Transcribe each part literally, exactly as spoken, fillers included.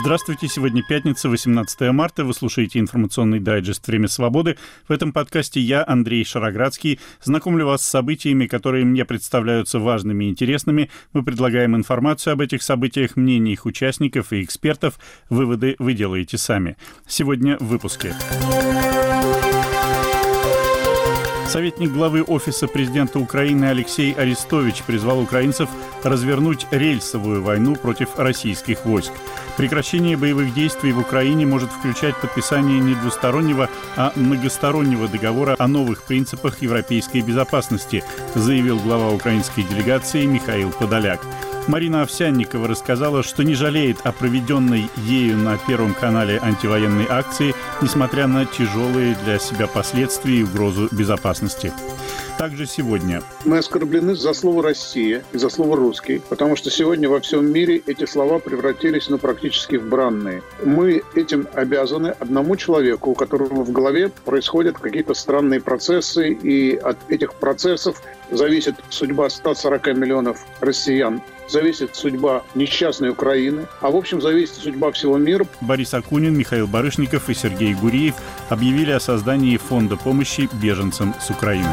Здравствуйте, сегодня пятница, восемнадцатое марта, вы слушаете информационный дайджест «Время свободы». В этом подкасте я, Андрей Шароградский, знакомлю вас с событиями, которые мне представляются важными и интересными. Мы предлагаем информацию об этих событиях, мнения их участников и экспертов. Выводы вы делаете сами. Сегодня в выпуске. Советник главы Офиса президента Украины Алексей Арестович призвал украинцев развернуть рельсовую войну против российских войск. Прекращение боевых действий в Украине может включать подписание не двустороннего, а многостороннего договора о новых принципах европейской безопасности, заявил глава украинской делегации Михаил Подоляк. Марина Овсянникова рассказала, что не жалеет о проведенной ею на Первом канале антивоенной акции, несмотря на тяжелые для себя последствия и угрозу безопасности. Также сегодня. Мы оскорблены за слово «Россия» и за слово «русский», потому что сегодня во всем мире эти слова превратились ну, практически в бранные. Мы этим обязаны одному человеку, у которого в голове происходят какие-то странные процессы, и от этих процессов зависит судьба ста сорока миллионов россиян. Зависит судьба несчастной Украины, а в общем зависит судьба всего мира. Борис Акунин, Михаил Барышников и Сергей Гуриев объявили о создании фонда помощи беженцам с Украины.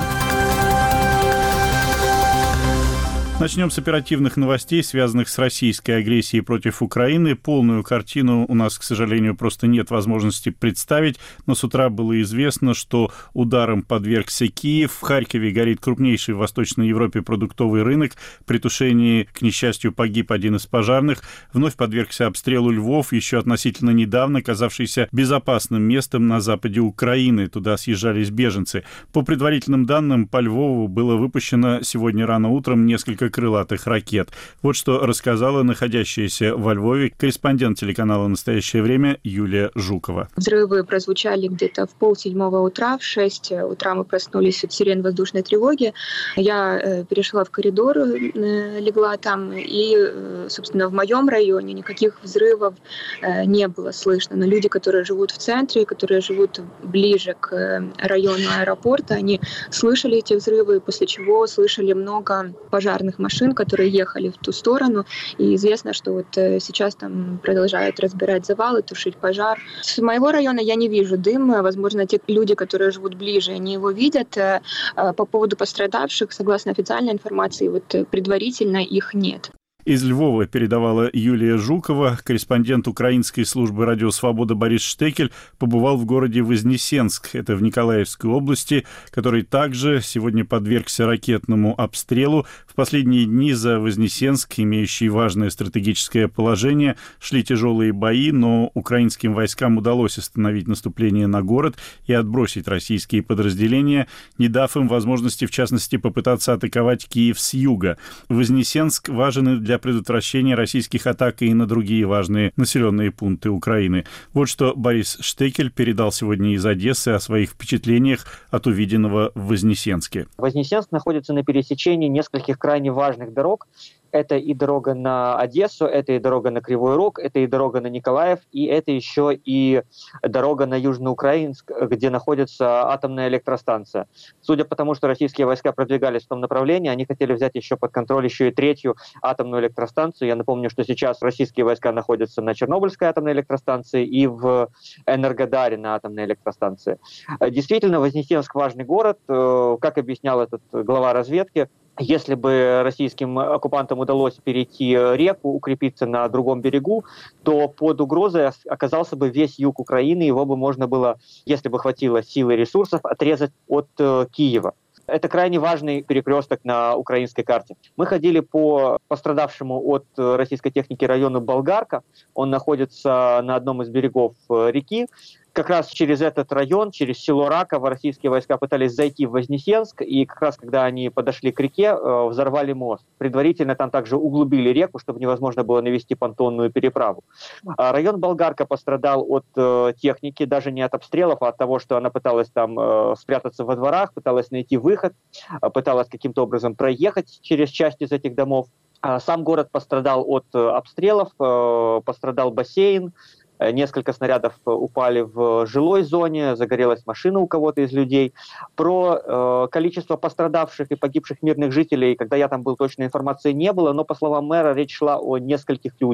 Начнем с оперативных новостей, связанных с российской агрессией против Украины. Полную картину у нас, к сожалению, просто нет возможности представить, но с утра было известно, что ударом подвергся Киев. В Харькове горит крупнейший в Восточной Европе продуктовый рынок. При тушении, к несчастью, погиб один из пожарных. Вновь подвергся обстрелу Львов, еще относительно недавно казавшийся безопасным местом на западе Украины. Туда съезжались беженцы. По предварительным данным, по Львову было выпущено сегодня рано утром несколько крылатых ракет. Вот что рассказала находящаяся во Львове корреспондент телеканала «Настоящее время» Юлия Жукова. Взрывы прозвучали где-то в полседьмого утра, в шесть утра мы проснулись от сирен воздушной тревоги. Я э, перешла в коридор, э, легла там, и, э, собственно, в моем районе никаких взрывов э, не было слышно. Но люди, которые живут в центре, которые живут ближе к э, району аэропорта, они слышали эти взрывы, после чего слышали много пожарных машин, которые ехали в ту сторону, и известно, что вот сейчас там продолжают разбирать завалы, тушить пожар. С моего района я не вижу дыма, возможно, те люди, которые живут ближе, они его видят. По поводу пострадавших, согласно официальной информации, вот предварительно их нет. Из Львова передавала Юлия Жукова. Корреспондент украинской службы «Радио Свобода» Борис Штекель побывал в городе Вознесенск, это в Николаевской области, который также сегодня подвергся ракетному обстрелу. В последние дни за Вознесенск, имеющий важное стратегическое положение, шли тяжелые бои, но украинским войскам удалось остановить наступление на город и отбросить российские подразделения, не дав им возможности, в частности, попытаться атаковать Киев с юга. Вознесенск важен и для для предотвращения российских атак и на другие важные населенные пункты Украины. Вот что Борис Штекель передал сегодня из Одессы о своих впечатлениях от увиденного в Вознесенске. Вознесенск находится на пересечении нескольких крайне важных дорог. Это и дорога на Одессу, это и дорога на Кривой Рог, это и дорога на Николаев, и это еще и дорога на Южноукраинск, где находится атомная электростанция. Судя по тому, что российские войска продвигались в том направлении, они хотели взять еще под контроль еще и третью атомную электростанцию. Я напомню, что сейчас российские войска находятся на Чернобыльской атомной электростанции и в Энергодаре на атомной электростанции. Действительно, Вознесенск важный город. Как объяснял этот глава разведки, если бы российским оккупантам удалось перейти реку, укрепиться на другом берегу, то под угрозой оказался бы весь юг Украины, его бы можно было, если бы хватило сил и ресурсов, отрезать от э, Киева. Это крайне важный перекресток на украинской карте. Мы ходили по пострадавшему от российской техники району Болгарка. Он находится на одном из берегов реки. Как раз через этот район, через село Раково, российские войска пытались зайти в Вознесенск, и как раз когда они подошли к реке, взорвали мост. Предварительно там также углубили реку, чтобы невозможно было навести понтонную переправу. Район Болгарка пострадал от техники, даже не от обстрелов, а от того, что она пыталась там спрятаться во дворах, пыталась найти выход, пыталась каким-то образом проехать через часть из этих домов. Сам город пострадал от обстрелов, пострадал бассейн. Несколько снарядов упали в жилой зоне, загорелась машина у кого-то из людей. Про э, количество пострадавших и погибших мирных жителей, когда я там был, точной информации не было, но, по словам мэра, речь шла о нескольких людях.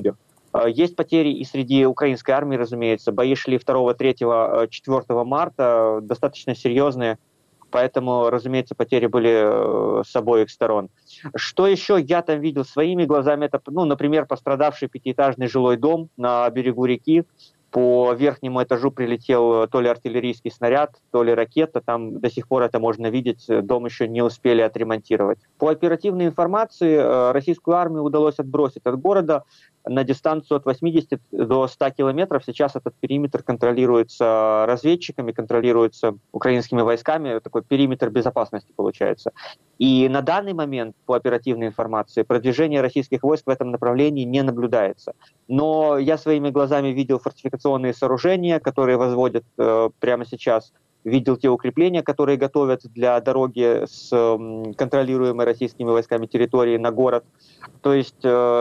Есть потери и среди украинской армии, разумеется. Бои шли второго, третьего, четвёртого марта, достаточно серьезные. Поэтому, разумеется, потери были с обоих сторон. Что еще я там видел своими глазами? Это, ну, например, пострадавший пятиэтажный жилой дом на берегу реки. По верхнему этажу прилетел то ли артиллерийский снаряд, то ли ракета. Там до сих пор это можно видеть. Дом еще не успели отремонтировать. По оперативной информации, российскую армию удалось отбросить от города на дистанцию от восьмидесяти до ста километров. Сейчас этот периметр контролируется разведчиками, контролируется украинскими войсками. Такой периметр безопасности получается. И на данный момент, по оперативной информации, продвижение российских войск в этом направлении не наблюдается. Но я своими глазами видел фортификационные сооружения, которые возводят э, прямо сейчас. Видел те укрепления, которые готовят для дороги с э, контролируемой российскими войсками территории на город. То есть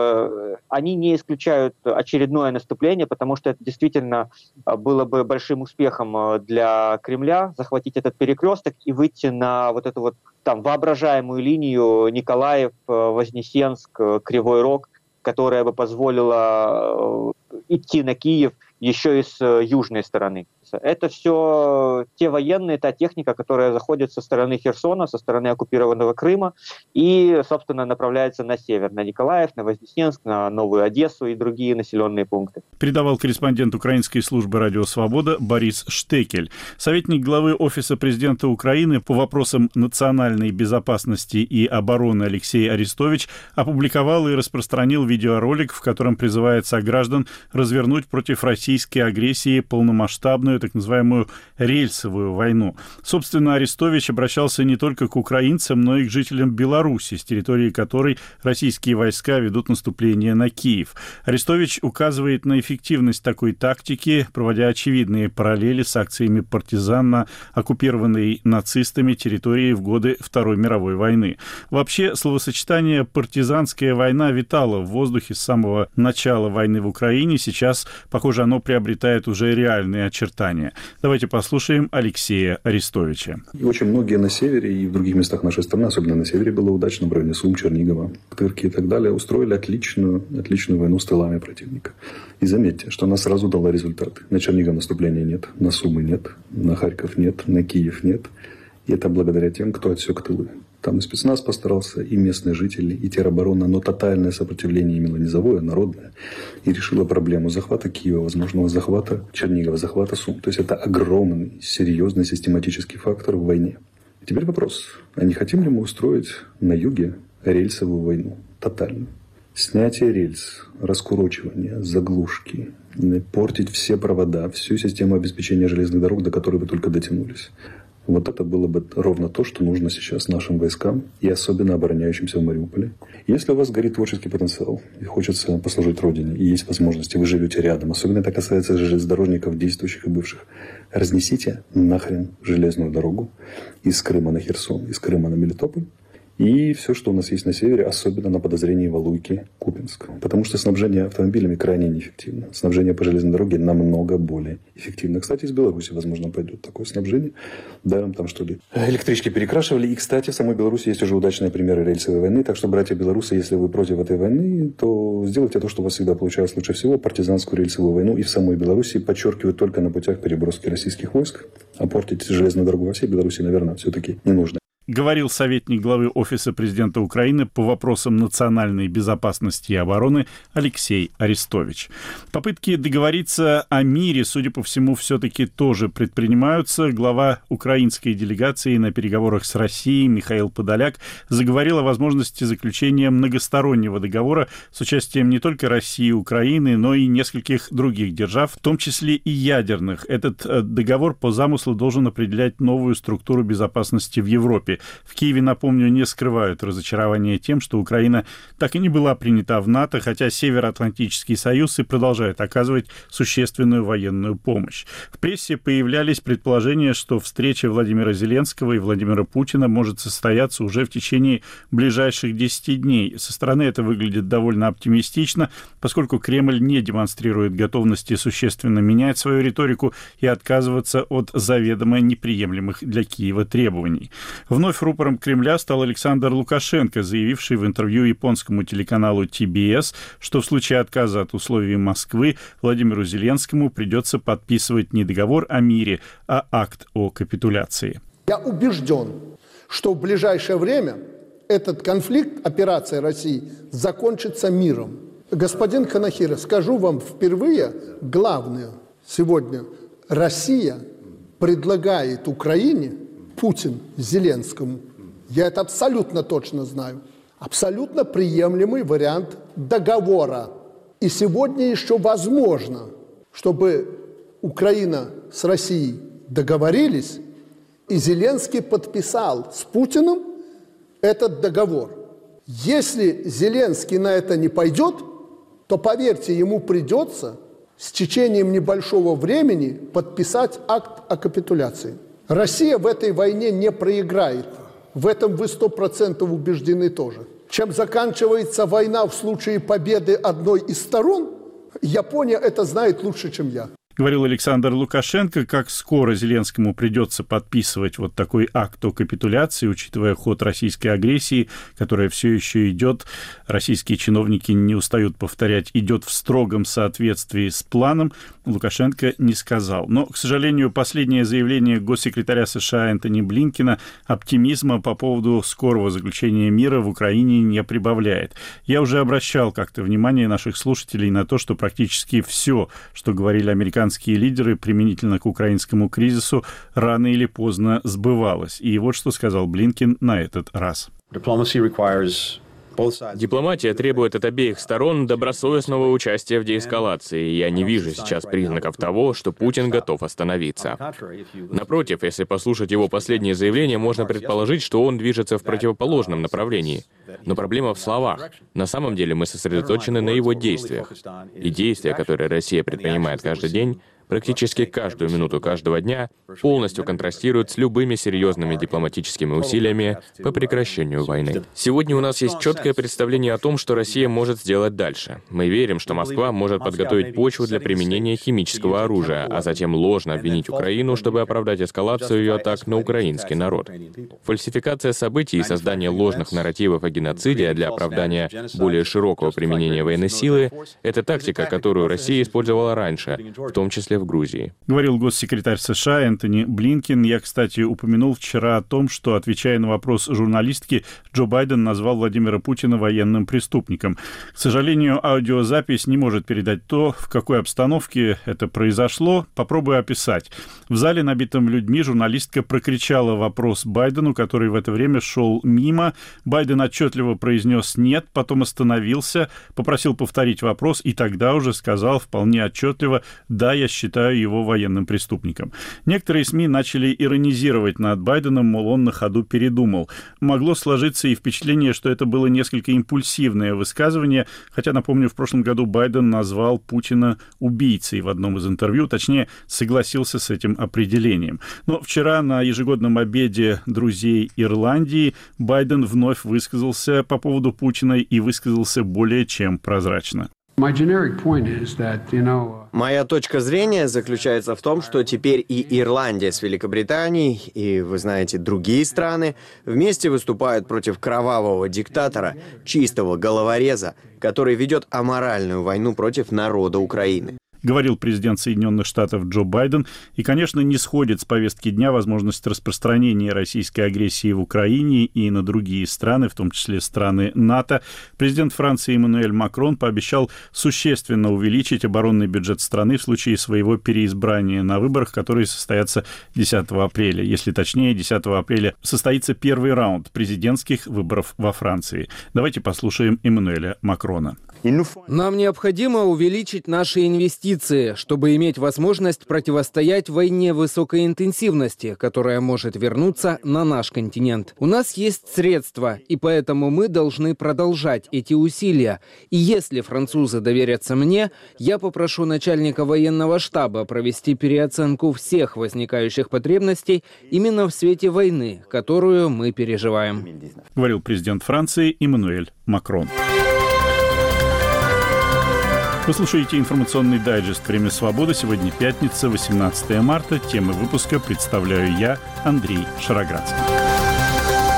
э, они не исключают очередное наступление, потому что это действительно было бы большим успехом для Кремля захватить этот перекресток и выйти на вот эту вот там воображаемую линию Николаев, Вознесенск, Кривой Рог, которая бы позволила идти на Киев еще и с южной стороны. Это все те военные, та техника, которая заходит со стороны Херсона, со стороны оккупированного Крыма и, собственно, направляется на север, на Николаев, на Вознесенск, на Новую Одессу и другие населенные пункты. Передавал корреспондент украинской службы «Радио Свобода» Борис Штекель. Советник главы Офиса президента Украины по вопросам национальной безопасности и обороны Алексей Арестович опубликовал и распространил видеоролик, в котором призывает сограждан развернуть против российской агрессии полномасштабную так называемую рельсовую войну. Собственно, Арестович обращался не только к украинцам, но и к жителям Беларуси, с территории которой российские войска ведут наступление на Киев. Арестович указывает на эффективность такой тактики, проводя очевидные параллели с акциями партизан на оккупированной нацистами территории в годы Второй мировой войны. Вообще, словосочетание «партизанская война» витало в воздухе с самого начала войны в Украине. Сейчас, похоже, оно приобретает уже реальные очертания. Давайте послушаем Алексея Арестовича. И очень многие на севере и в других местах нашей страны, особенно на севере, было удачно, в районе Сум, Чернигова, Тырки и так далее, устроили отличную, отличную войну с тылами противника. И заметьте, что она сразу дала результаты. На Чернигов наступления нет, на Сумы нет, на Харьков нет, на Киев нет. И это благодаря тем, кто отсек тылы. Там и спецназ постарался, и местные жители, и тероборона, но тотальное сопротивление имело низовое, народное, и решило проблему захвата Киева, возможного захвата Чернигова, захвата Сум. То есть это огромный, серьезный, систематический фактор в войне. И теперь вопрос, а не хотим ли мы устроить на юге рельсовую войну? Тотальную. Снятие рельс, раскурочивание, заглушки, портить все провода, всю систему обеспечения железных дорог, до которой вы только дотянулись. Вот это было бы ровно то, что нужно сейчас нашим войскам и особенно обороняющимся в Мариуполе. Если у вас горит творческий потенциал и хочется послужить Родине, и есть возможности, вы живете рядом, особенно это касается железнодорожников, действующих и бывших, разнесите нахрен железную дорогу из Крыма на Херсон, из Крыма на Мелитополь, и все, что у нас есть на севере, особенно на подозрении Валуйки, Купинск. Потому что снабжение автомобилями крайне неэффективно. Снабжение по железной дороге намного более эффективно. Кстати, из Беларуси, возможно, пойдет такое снабжение. Даром там, что ли, электрички перекрашивали. И, кстати, в самой Беларуси есть уже удачные примеры рельсовой войны. Так что, братья белорусы, если вы против этой войны, то сделайте то, что у вас всегда получалось лучше всего. Партизанскую рельсовую войну. И в самой Беларуси подчеркивают только на путях переброски российских войск. А портить железную дорогу во всей Беларуси, наверное, все-таки не нужно. Говорил советник главы Офиса президента Украины по вопросам национальной безопасности и обороны Алексей Арестович. Попытки договориться о мире, судя по всему, все-таки тоже предпринимаются. Глава украинской делегации на переговорах с Россией Михаил Подоляк заговорил о возможности заключения многостороннего договора с участием не только России и Украины, но и нескольких других держав, в том числе и ядерных. Этот договор по замыслу должен определять новую структуру безопасности в Европе. В Киеве, напомню, не скрывают разочарование тем, что Украина так и не была принята в НАТО, хотя Североатлантический союз и продолжает оказывать существенную военную помощь. В прессе появлялись предположения, что встреча Владимира Зеленского и Владимира Путина может состояться уже в течение ближайших десяти дней. Со стороны это выглядит довольно оптимистично, поскольку Кремль не демонстрирует готовности существенно менять свою риторику и отказываться от заведомо неприемлемых для Киева требований. Вновь вновь рупором Кремля стал Александр Лукашенко, заявивший в интервью японскому телеканалу Ти Би Эс, что в случае отказа от условий Москвы Владимиру Зеленскому придется подписывать не договор о мире, а акт о капитуляции. Я убежден, что в ближайшее время этот конфликт, операция России, закончится миром. Господин Канахира, скажу вам впервые, главное сегодня, Россия предлагает Украине, Путин Зеленскому, я это абсолютно точно знаю, абсолютно приемлемый вариант договора. И сегодня еще возможно, чтобы Украина с Россией договорились, и Зеленский подписал с Путиным этот договор. Если Зеленский на это не пойдет, то, поверьте, ему придется с течением небольшого времени подписать акт о капитуляции. Россия в этой войне не проиграет. В этом вы сто процентов убеждены тоже. Чем заканчивается война в случае победы одной из сторон, Япония это знает лучше, чем я. Говорил Александр Лукашенко, как скоро Зеленскому придется подписывать вот такой акт о капитуляции, учитывая ход российской агрессии, которая все еще идет. Российские чиновники не устают повторять, идет в строгом соответствии с планом. Лукашенко не сказал. Но, к сожалению, последнее заявление госсекретаря США Энтони Блинкена оптимизма по поводу скорого заключения мира в Украине не прибавляет. Я уже обращал как-то внимание наших слушателей на то, что практически все, что говорили американцы, лидеры применительно к украинскому кризису рано или поздно сбывалось. И вот что сказал Блинкен на этот раз. Дипломатия требует от обеих сторон добросовестного участия в деэскалации, и я не вижу сейчас признаков того, что Путин готов остановиться. Напротив, если послушать его последнее заявление, можно предположить, что он движется в противоположном направлении. Но проблема в словах. На самом деле мы сосредоточены на его действиях. И действия, которые Россия предпринимает каждый день, практически каждую минуту каждого дня, полностью контрастируют с любыми серьезными дипломатическими усилиями по прекращению войны. Сегодня у нас есть четкое представление о том, что Россия может сделать дальше. Мы верим, что Москва может подготовить почву для применения химического оружия, а затем ложно обвинить Украину, чтобы оправдать эскалацию ее атак на украинский народ. Фальсификация событий и создание ложных нарративов о геноциде для оправдания более широкого применения военной силы — это тактика, которую Россия использовала раньше, в том числе в Грузии. Говорил госсекретарь США Энтони Блинкен. Я, кстати, упомянул вчера о том, что, отвечая на вопрос журналистки, Джо Байден назвал Владимира Путина военным преступником. К сожалению, аудиозапись не может передать то, в какой обстановке это произошло. Попробую описать. В зале, набитом людьми, журналистка прокричала вопрос Байдену, который в это время шел мимо. Байден отчетливо произнес «нет», потом остановился, попросил повторить вопрос и тогда уже сказал вполне отчетливо «да, я считаю его военным преступником». Некоторые СМИ начали иронизировать над Байденом, мол, он на ходу передумал. Могло сложиться и впечатление, что это было несколько импульсивное высказывание, хотя, напомню, в прошлом году Байден назвал Путина убийцей в одном из интервью, точнее, согласился с этим определением. Но вчера на ежегодном обеде друзей Ирландии Байден вновь высказался по поводу Путина и высказался более чем прозрачно. Моя точка зрения заключается в том, что теперь и Ирландия с Великобританией, и, вы знаете, другие страны вместе выступают против кровавого диктатора, чистого головореза, который ведет аморальную войну против народа Украины. Говорил президент Соединенных Штатов Джо Байден, и, конечно, не сходит с повестки дня возможность распространения российской агрессии в Украине и на другие страны, в том числе страны НАТО. Президент Франции Эммануэль Макрон пообещал существенно увеличить оборонный бюджет страны в случае своего переизбрания на выборах, которые состоятся десятого апреля. Если точнее, десятого апреля состоится первый раунд президентских выборов во Франции. Давайте послушаем Эммануэля Макрона. Нам необходимо увеличить наши инвестиции, чтобы иметь возможность противостоять войне высокой интенсивности, которая может вернуться на наш континент. У нас есть средства, и поэтому мы должны продолжать эти усилия. И если французы доверятся мне, я попрошу начальника военного штаба провести переоценку всех возникающих потребностей именно в свете войны, которую мы переживаем. Говорил президент Франции Эммануэль Макрон. Вы слушаете информационный дайджест «Время свободы». Сегодня пятница, восемнадцатое марта. Темы выпуска представляю я, Андрей Шароградский.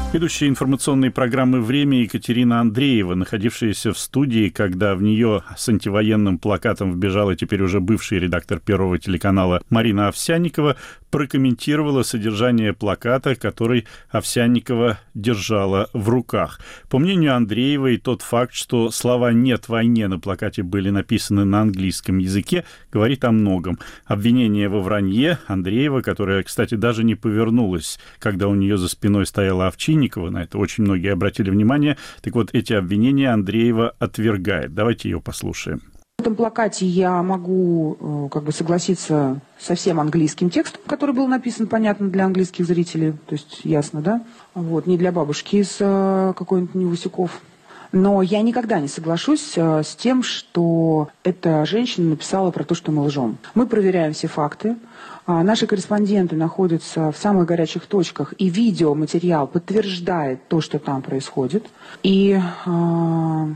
Ведущая информационной программы «Время» Екатерина Андреева, находившаяся в студии, когда в нее с антивоенным плакатом вбежала теперь уже бывший редактор Первого телеканала Марина Овсянникова, прокомментировала содержание плаката, который Овсянникова держала в руках. По мнению Андреевой, тот факт, что слова «нет войне» на плакате были написаны на английском языке, говорит о многом. Обвинение во вранье Андреева, которая, кстати, даже не повернулась, когда у нее за спиной стояла Овчинникова, на это очень многие обратили внимание. Так вот, эти обвинения Андреева отвергает. Давайте ее послушаем. В этом плакате я могу как бы согласиться со всем английским текстом, который был написан, понятно, для английских зрителей, то есть ясно, да? Вот, не для бабушки из какой-нибудь Невысюков. Но я никогда не соглашусь с тем, что эта женщина написала про то, что мы лжем. Мы проверяем все факты. Наши корреспонденты находятся в самых горячих точках, и видеоматериал подтверждает то, что там происходит. И, ну,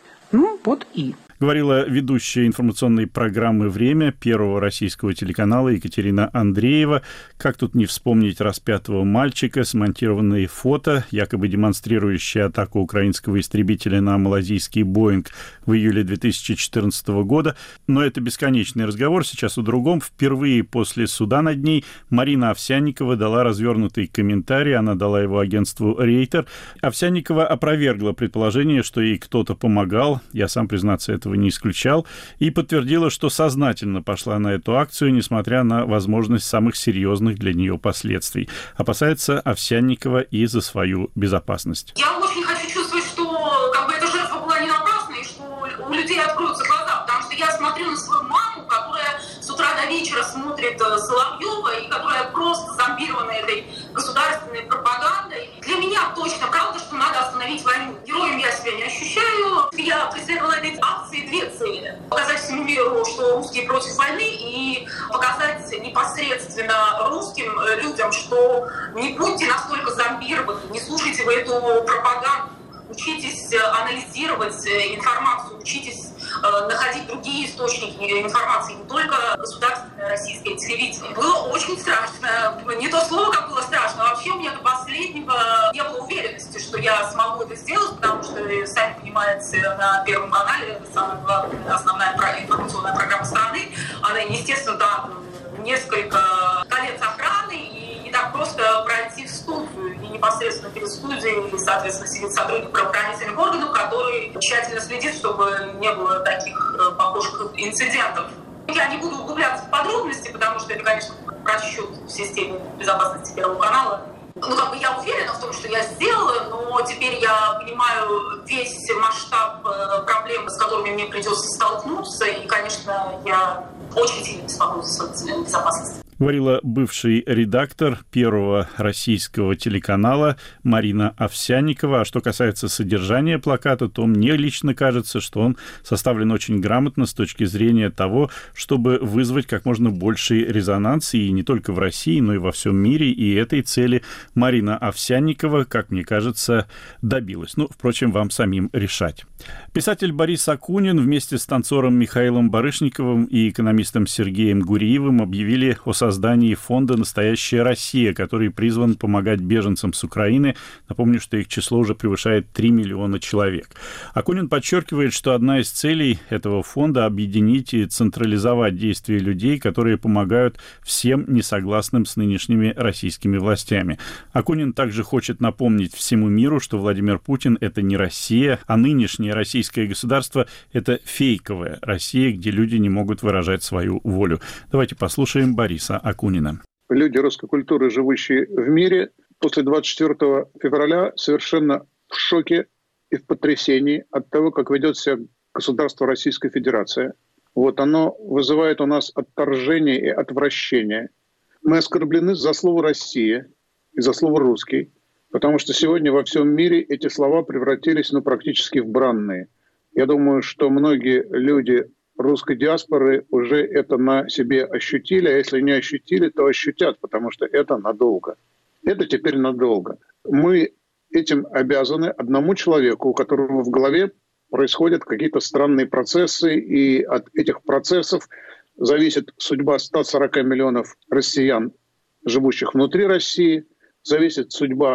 вот и... Говорила ведущая информационной программы «Время» Первого российского телеканала Екатерина Андреева. Как тут не вспомнить распятого мальчика, смонтированные фото, якобы демонстрирующие атаку украинского истребителя на малазийский «Боинг» в июле две тысячи четырнадцатого года. Но это бесконечный разговор. Сейчас о другом. Впервые после суда над ней Марина Овсянникова дала развернутый комментарий. Она дала его агентству «Рейтер». Овсянникова опровергла предположение, что ей кто-то помогал. Я сам, признаться, это не исключал, и подтвердила, что сознательно пошла на эту акцию, несмотря на возможность самых серьезных для нее последствий. Опасается Овсянникова и за свою безопасность. Я очень хочу чувствовать, что как бы эта жертва была не напрасной, и что у людей откроются глаза, потому что я смотрю на свою маму, которая с утра до вечера смотрит Соловьева, и которая просто зомбирована этой государственной пропагандой. Для меня точно правда, что надо остановить войну. Героем я себя не ощущаю. Я преследовала этой акции две цели. Показать всему миру, что русские против войны, и показать непосредственно русским людям, что не будьте настолько зомбированы, не слушайте вы эту пропаганду. Учитесь анализировать информацию, учитесь э, находить другие источники информации, не только государственное российское телевидение. Было очень страшно. Не то слово, как было страшно, а вообще у меня до последнего не было уверенности, что я смогу это сделать, потому что, сами понимаете, на Первом канале самая главная, основная информационная программа страны, она, естественно, там несколько колец охраны, и не так просто пройти в студию, и непосредственно перед студией, и, соответственно, сидит сотрудник правоохранительных органов, который тщательно следит, чтобы не было таких похожих инцидентов. Я не буду углубляться в подробности, потому что это, конечно, просчет в системе безопасности Первого канала. Ну, как бы я уверена в том, что я сделала, но теперь я понимаю весь масштаб проблем, с которыми мне придется столкнуться, и, конечно, я очень сильно беспокоюсь за свою безопасность. Говорила бывший редактор Первого российского телеканала Марина Овсянникова. А что касается содержания плаката, то мне лично кажется, что он составлен очень грамотно с точки зрения того, чтобы вызвать как можно больший резонанс и не только в России, но и во всем мире. И этой цели Марина Овсянникова, как мне кажется, добилась. Ну, впрочем, вам самим решать. Писатель Борис Акунин вместе с танцором Михаилом Барышниковым и экономистом Сергеем Гуриевым объявили о создании фонда «Настоящая Россия», который призван помогать беженцам с Украины. Напомню, что их число уже превышает три миллиона человек. Акунин подчеркивает, что одна из целей этого фонда — объединить и централизовать действия людей, которые помогают всем несогласным с нынешними российскими властями. Акунин также хочет напомнить всему миру, что Владимир Путин — это не Россия, а нынешнее российское государство — это фейковая Россия, где люди не могут выражать свою волю. Давайте послушаем Бориса Акунина. Люди русской культуры, живущие в мире, после двадцать четвёртого февраля совершенно в шоке и в потрясении от того, как ведет себя государство Российской Федерации. Вот оно вызывает у нас отторжение и отвращение. Мы оскорблены за слово «Россия» и за слово «русский», потому что сегодня во всем мире эти слова превратились ну, практически в бранные. Я думаю, что многие люди русской диаспоры уже это на себе ощутили, а если не ощутили, то ощутят, потому что это надолго. Это теперь надолго. Мы этим обязаны одному человеку, у которого в голове происходят какие-то странные процессы, и от этих процессов зависит судьба ста сорока миллионов россиян, живущих внутри России, зависит судьба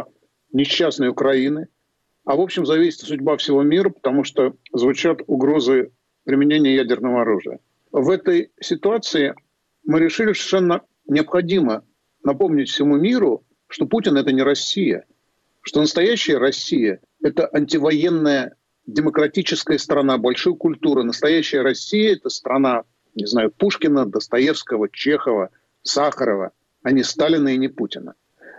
несчастной Украины, а в общем зависит судьба всего мира, потому что звучат угрозы применения ядерного оружия. В этой ситуации мы решили, что совершенно необходимо напомнить всему миру, что Путин — это не Россия, что настоящая Россия — это антивоенная демократическая страна большой культуры. Настоящая Россия — это страна, не знаю, Пушкина, Достоевского, Чехова, Сахарова, а не Сталина и не Путина.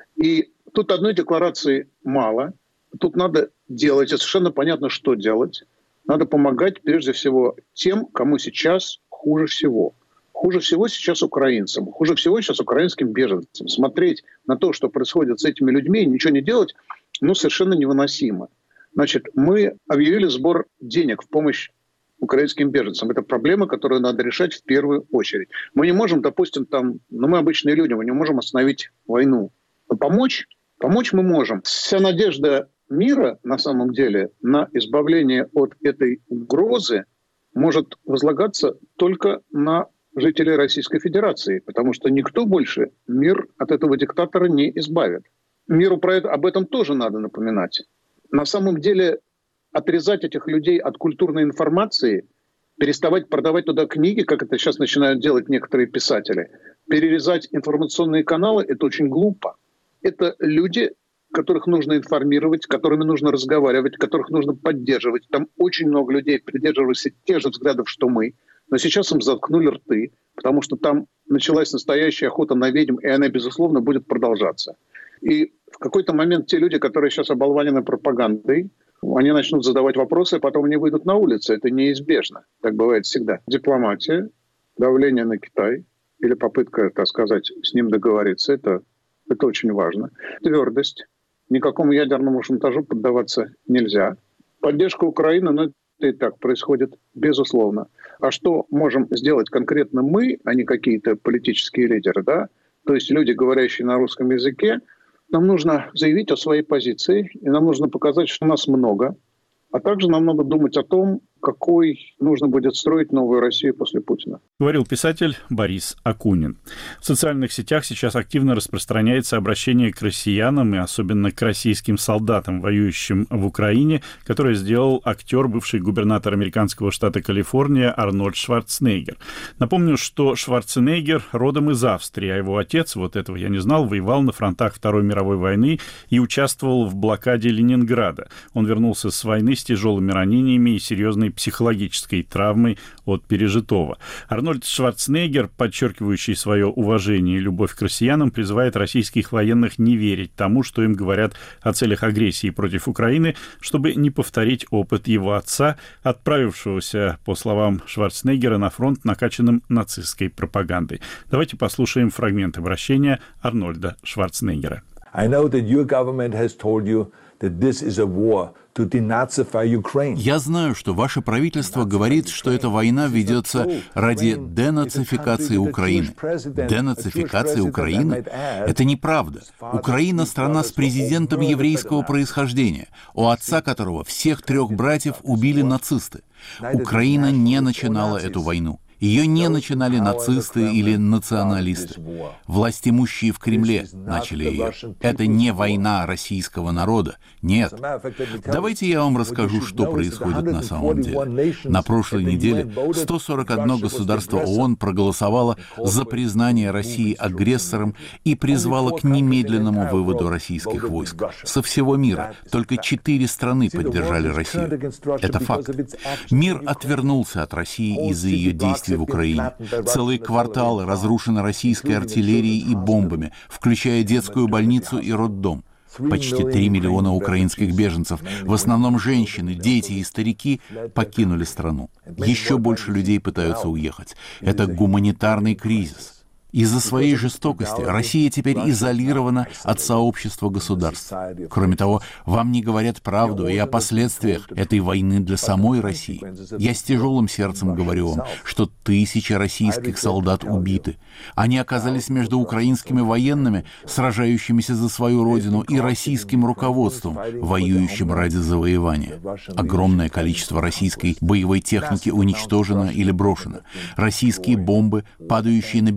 И тут одной декларации мало. Тут надо делать, и совершенно понятно, что делать. Надо помогать прежде всего тем, кому сейчас хуже всего. Хуже всего сейчас украинцам, хуже всего сейчас украинским беженцам. Смотреть на то, что происходит с этими людьми, и ничего не делать, ну, совершенно невыносимо. Значит, мы объявили сбор денег в помощь украинским беженцам. Это проблема, которую надо решать в первую очередь. Мы не можем, допустим, там, ну, мы обычные люди, мы не можем остановить войну. Но помочь, помочь мы можем. Вся надежда мира, на самом деле, на избавление от этой угрозы может возлагаться только на жителей Российской Федерации, потому что никто больше мир от этого диктатора не избавит. Миру про это, об этом тоже надо напоминать. На самом деле отрезать этих людей от культурной информации, переставать продавать туда книги, как это сейчас начинают делать некоторые писатели, перерезать информационные каналы — это очень глупо. Это люди, которых нужно информировать, с которыми нужно разговаривать, которых нужно поддерживать. Там очень много людей придерживаются тех же взглядов, что мы. Но сейчас им заткнули рты, потому что там началась настоящая охота на ведьм, и она, безусловно, будет продолжаться. И в какой-то момент те люди, которые сейчас оболванены пропагандой, они начнут задавать вопросы, а потом они выйдут на улицы. Это неизбежно. Так бывает всегда. Дипломатия, давление на Китай или попытка, так сказать, с ним договориться, это, это очень важно. Твердость. Никакому ядерному шантажу поддаваться нельзя. Поддержка Украины, ну, это и так происходит, безусловно. А что можем сделать конкретно мы, а не какие-то политические лидеры, да? То есть люди, говорящие на русском языке, нам нужно заявить о своей позиции, и нам нужно показать, что нас много. А также нам надо думать о том, какой нужно будет строить новую Россию после Путина. Говорил писатель Борис Акунин. В социальных сетях сейчас активно распространяется обращение к россиянам и особенно к российским солдатам, воюющим в Украине, которое сделал актер, бывший губернатор американского штата Калифорния Арнольд Шварценеггер. Напомню, что Шварценеггер родом из Австрии, а его отец, вот этого я не знал, воевал на фронтах Второй мировой войны и участвовал в блокаде Ленинграда. Он вернулся с войны с тяжелыми ранениями и серьезной психологической травмой от пережитого. Арнольд Шварценеггер, подчеркивающий свое уважение и любовь к россиянам, призывает российских военных не верить тому, что им говорят о целях агрессии против Украины, чтобы не повторить опыт его отца, отправившегося, по словам Шварценеггера, на фронт, накачанным нацистской пропагандой. Давайте послушаем фрагмент обращения Арнольда Шварценеггера. I know that your government has told you that this is a war to denazify Ukraine. Я знаю, что ваше правительство говорит, что эта война ведется ради денацификации Украины. Денацификация Украины? Это неправда. Украина — страна с президентом еврейского происхождения, у отца которого всех трех братьев убили нацисты. Украина не начинала эту войну. Ее не начинали нацисты или националисты. Властимущие в Кремле начали ее. Это не война российского народа. Нет. Давайте я вам расскажу, что происходит на самом деле. На прошлой неделе сто сорок одно государство ООН проголосовало за признание России агрессором и призвало к немедленному выводу российских войск. Со всего мира только четыре страны поддержали Россию. Это факт. Мир отвернулся от России из-за ее действий в Украине. Целые кварталы разрушены российской артиллерией и бомбами, включая детскую больницу и роддом. Почти три миллиона украинских беженцев, в основном женщины, дети и старики, покинули страну. Еще больше людей пытаются уехать. Это гуманитарный кризис. Из-за своей жестокости Россия теперь изолирована от сообщества государств. Кроме того, вам не говорят правду и о последствиях этой войны для самой России. Я с тяжелым сердцем говорю вам, что тысячи российских солдат убиты. Они оказались между украинскими военными, сражающимися за свою родину, и российским руководством, воюющим ради завоевания. Огромное количество российской боевой техники уничтожено или брошено. Российские бомбы, падающие на безвинных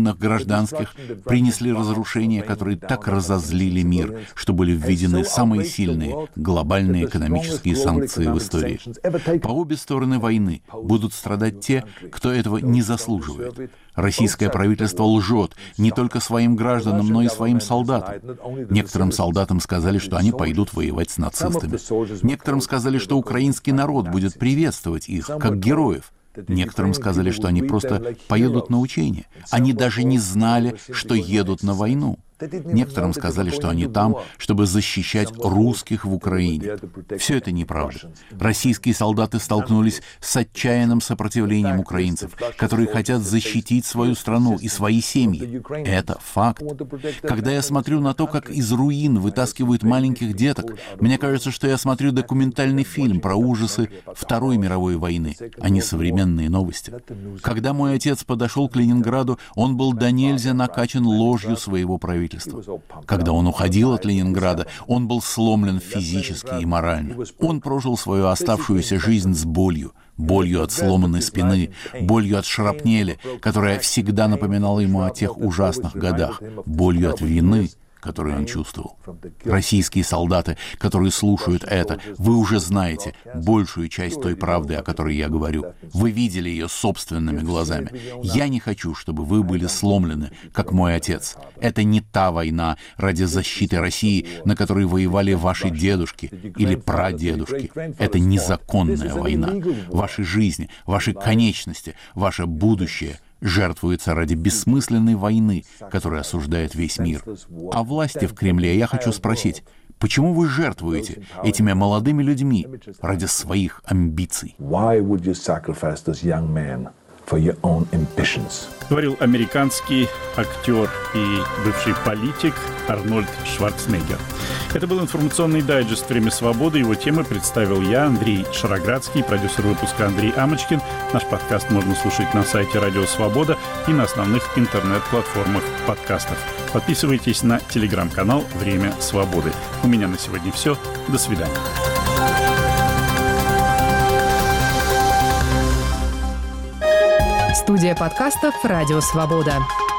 невинных гражданских, принесли разрушения, которые так разозлили мир, что были введены самые сильные глобальные экономические санкции в истории. По обе стороны войны будут страдать те, кто этого не заслуживает. Российское правительство лжет не только своим гражданам, но и своим солдатам. Некоторым солдатам сказали, что они пойдут воевать с нацистами. Некоторым сказали, что украинский народ будет приветствовать их, как героев. Некоторым сказали, что они просто поедут на учения. Они даже не знали, что едут на войну. Некоторым сказали, что они там, чтобы защищать русских в Украине. Все это неправда. Российские солдаты столкнулись с отчаянным сопротивлением украинцев, которые хотят защитить свою страну и свои семьи. Это факт. Когда я смотрю на то, как из руин вытаскивают маленьких деток, мне кажется, что я смотрю документальный фильм про ужасы Второй мировой войны, а не современные новости. Когда мой отец подошел к Ленинграду, он был до нельзя накачан ложью своего правительства. Когда он уходил от Ленинграда, он был сломлен физически и морально. Он прожил свою оставшуюся жизнь с болью. Болью от сломанной спины, болью от шрапнели, которая всегда напоминала ему о тех ужасных годах, болью от вины, которую он чувствовал. Российские солдаты, которые слушают это, вы уже знаете большую часть той правды, о которой я говорю. Вы видели ее собственными глазами. Я не хочу, чтобы вы были сломлены, как мой отец. Это не та война ради защиты России, на которой воевали ваши дедушки или прадедушки. Это незаконная война. Ваши жизни, ваши конечности, ваше будущее — жертвуется ради бессмысленной войны, которая осуждает весь мир. А власти в Кремле я хочу спросить, почему вы жертвуете этими молодыми людьми ради своих амбиций? Говорил американский актер и бывший политик Арнольд Шварценеггер. Это был информационный дайджест «Время свободы». Его темы представил я, Андрей Шароградский, продюсер выпуска Андрей Амочкин. Наш подкаст можно слушать на сайте Радио Свобода и на основных интернет-платформах подкастов. Подписывайтесь на телеграм-канал «Время свободы». У меня на сегодня все. До свидания. Студия подкастов «Радио Свобода».